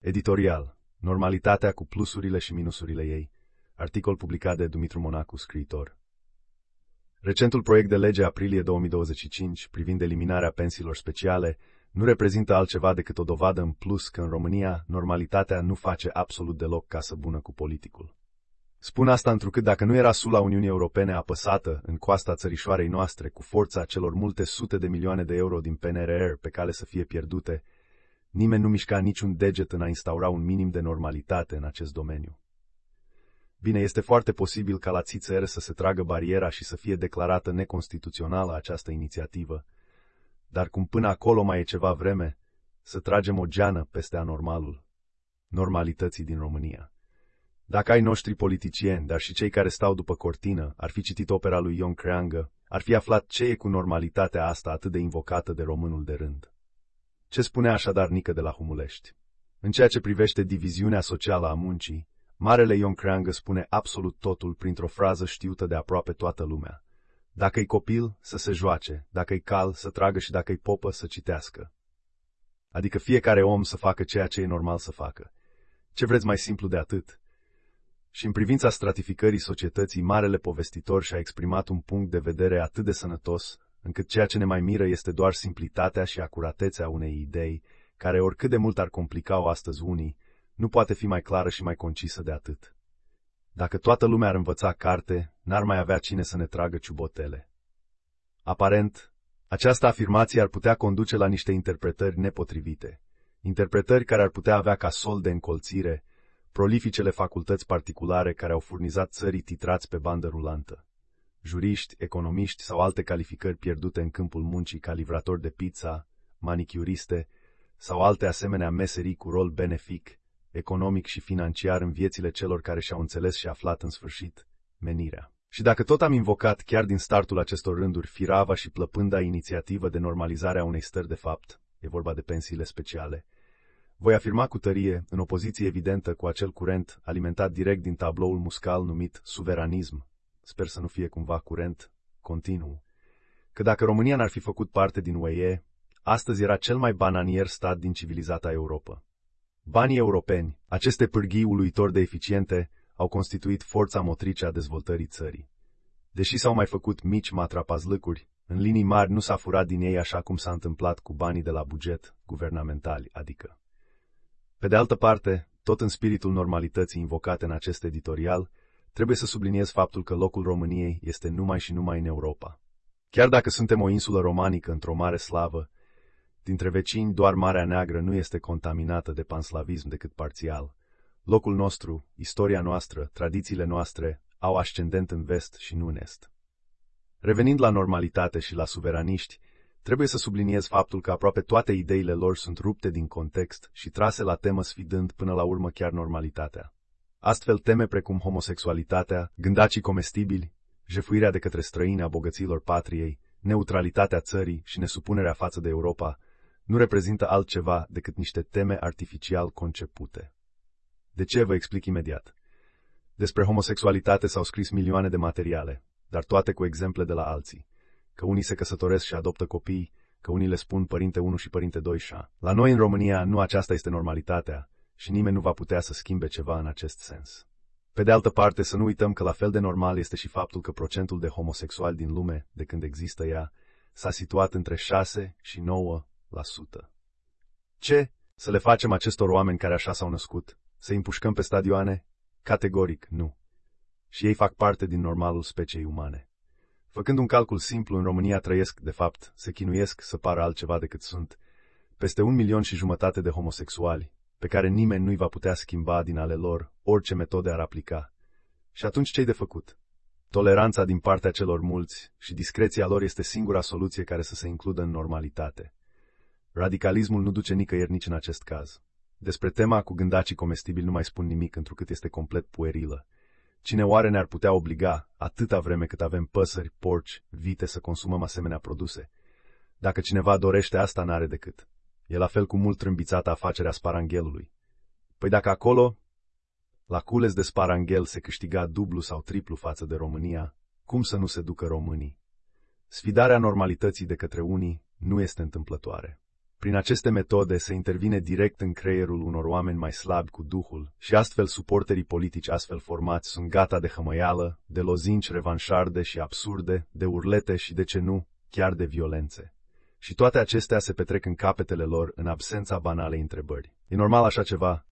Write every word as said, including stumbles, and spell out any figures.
Editorial. Normalitatea cu plusurile și minusurile ei. Articol publicat de Dumitru Monacu, scriitor. Recentul proiect de lege aprilie două mii douăzeci și cinci privind eliminarea pensiilor speciale nu reprezintă altceva decât o dovadă în plus că în România normalitatea nu face absolut deloc casă bună cu politicul. Spun asta întrucât dacă nu era sula Uniunii Europene apăsată în coasta țărișoarei noastre cu forța celor multe sute de milioane de euro din P N R R pe cale să fie pierdute, nimeni nu mișca niciun deget în a instaura un minim de normalitate în acest domeniu. Bine, este foarte posibil ca la țițer să se tragă bariera și să fie declarată neconstituțională această inițiativă, dar cum până acolo mai e ceva vreme, să tragem o geană peste anormalul normalității din România. Dacă ai noștri politicieni, dar și cei care stau după cortină, ar fi citit opera lui Ion Creangă, ar fi aflat ce e cu normalitatea asta atât de invocată de românul de rând. Ce spune așadar Nică de la Humulești? În ceea ce privește diviziunea socială a muncii, marele Ion Creangă spune absolut totul printr-o frază știută de aproape toată lumea. Dacă-i copil, să se joace, dacă-i cal, să tragă și dacă-i popă, să citească. Adică fiecare om să facă ceea ce e normal să facă. Ce vreți mai simplu de atât? Și în privința stratificării societății, marele povestitor și-a exprimat un punct de vedere atât de sănătos, încât ceea ce ne mai miră este doar simplitatea și acuratețea unei idei, care oricât de mult ar complica-o astăzi unii, nu poate fi mai clară și mai concisă de atât. Dacă toată lumea ar învăța carte, n-ar mai avea cine să ne tragă ciubotele. Aparent, această afirmație ar putea conduce la niște interpretări nepotrivite, interpretări care ar putea avea ca sol de încolțire prolificele facultăți particulare care au furnizat țării titrați pe bandă rulantă. Juriști, economiști sau alte calificări pierdute în câmpul muncii ca livratori de pizza, manicuriste sau alte asemenea meserii cu rol benefic, economic și financiar în viețile celor care și-au înțeles și aflat în sfârșit menirea. Și dacă tot am invocat chiar din startul acestor rânduri firava și plăpânda inițiativă de normalizare a unei stări de fapt, e vorba de pensiile speciale, voi afirma cu tărie, în opoziție evidentă cu acel curent alimentat direct din tabloul muscal numit suveranism, sper să nu fie cumva curent continuu, că dacă România n-ar fi făcut parte din U E, astăzi era cel mai bananier stat din civilizata Europa. Banii europeni, aceste pârghii uluitor de eficiente, au constituit forța motrice a dezvoltării țării. Deși s-au mai făcut mici matrapazlăcuri, în linii mari nu s-a furat din ei așa cum s-a întâmplat cu banii de la buget guvernamentali, adică. Pe de altă parte, tot în spiritul normalității invocate în acest editorial, trebuie să subliniez faptul că locul României este numai și numai în Europa. Chiar dacă suntem o insulă romanică într-o mare slavă, dintre vecini doar Marea Neagră nu este contaminată de panslavism decât parțial. Locul nostru, istoria noastră, tradițiile noastre au ascendent în vest și nu în est. Revenind la normalitate și la suveraniști, trebuie să subliniez faptul că aproape toate ideile lor sunt rupte din context și trase la temă sfidând până la urmă chiar normalitatea. Astfel teme precum homosexualitatea, gândacii comestibili, jefuirea de către străini a bogăților patriei, neutralitatea țării și nesupunerea față de Europa nu reprezintă altceva decât niște teme artificial concepute. De ce vă explic imediat? Despre homosexualitate s-au scris milioane de materiale, dar toate cu exemple de la alții. Că unii se căsătoresc și adoptă copii, că unii le spun părinte unu și părinte doi șa. La noi în România nu aceasta este normalitatea și nimeni nu va putea să schimbe ceva în acest sens. Pe de altă parte, să nu uităm că la fel de normal este și faptul că procentul de homosexuali din lume, de când există ea, s-a situat între șase și nouă la sută. Ce? Să le facem acestor oameni care așa s-au născut? Să îi împușcăm pe stadioane? Categoric nu. Și ei fac parte din normalul speciei umane. Făcând un calcul simplu, în România trăiesc, de fapt, se chinuiesc să pară altceva decât sunt, peste un milion și jumătate de homosexuali, pe care nimeni nu-i va putea schimba din ale lor, orice metode ar aplica. Și atunci ce-i de făcut? Toleranța din partea celor mulți și discreția lor este singura soluție care să se includă în normalitate. Radicalismul nu duce nicăieri nici în acest caz. Despre tema cu gândacii comestibili nu mai spun nimic, întrucât este complet puerilă. Cine oare ne-ar putea obliga, atâta vreme cât avem păsări, porci, vite, să consumăm asemenea produse? Dacă cineva dorește asta, n-are decât. E la fel cu mult trâmbițată afacerea sparanghelului. Păi dacă acolo, la cules de sparanghel, se câștiga dublu sau triplu față de România, cum să nu se ducă românii? Sfidarea normalității de către unii nu este întâmplătoare. Prin aceste metode se intervine direct în creierul unor oameni mai slabi cu duhul și astfel suporterii politici astfel formați sunt gata de hămăială, de lozinci revanșarde și absurde, de urlete și, de ce nu, chiar de violențe. Și toate acestea se petrec în capetele lor în absența banalei întrebări. E normal așa ceva?